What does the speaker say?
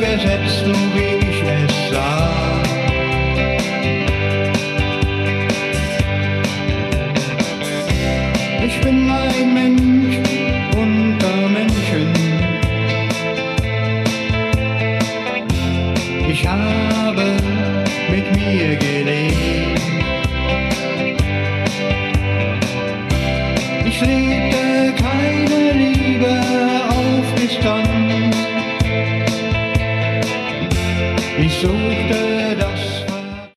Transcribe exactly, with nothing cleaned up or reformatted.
gesetzt, so wie ich es sah. Ich bin ein Mensch unter Menschen. Ich habe mit mir gelebt. Ich lebe